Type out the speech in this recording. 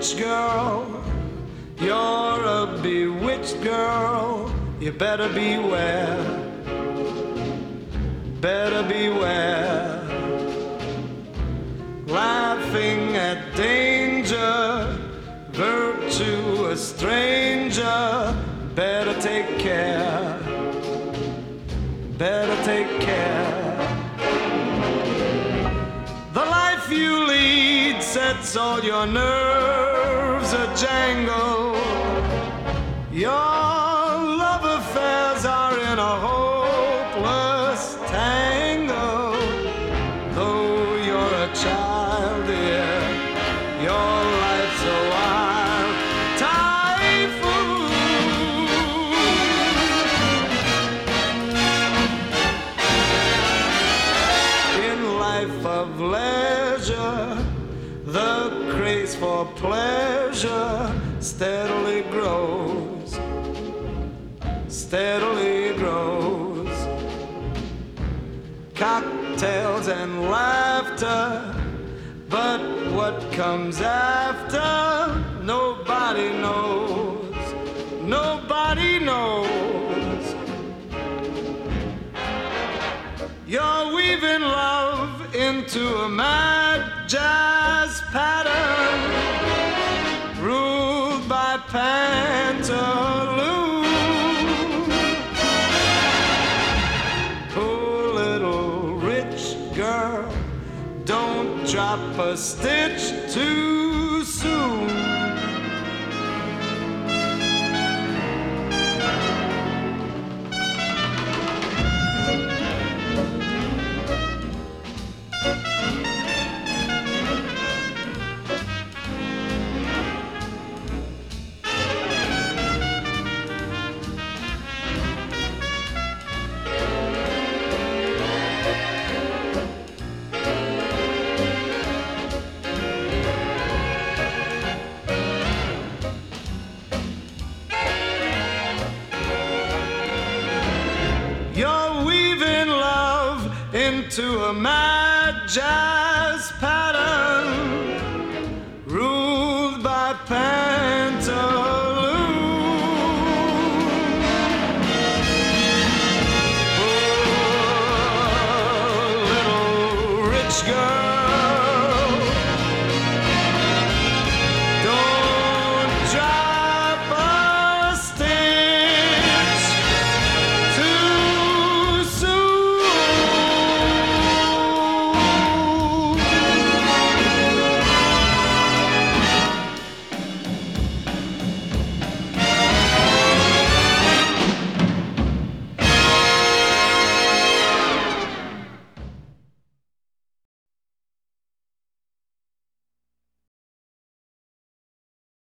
rich girl, you're a bewitched girl. You better beware, better beware. Laughing at danger, virtue a stranger. Better take care, better take care. The life you lead sets all your nerves a jangle. Your love affairs are in a hopeless tangle. Though you're a child, dear, your life's a wild typhoon. In life of leisure, the craze for pleasure steadily grows, steadily grows. Cocktails and laughter, but what comes after, nobody knows, nobody knows. You're weaving love into a mad jazz pattern, ruled by pantaloons. Poor little rich girl, don't drop a stitch too soon. Into a mad jazz pattern,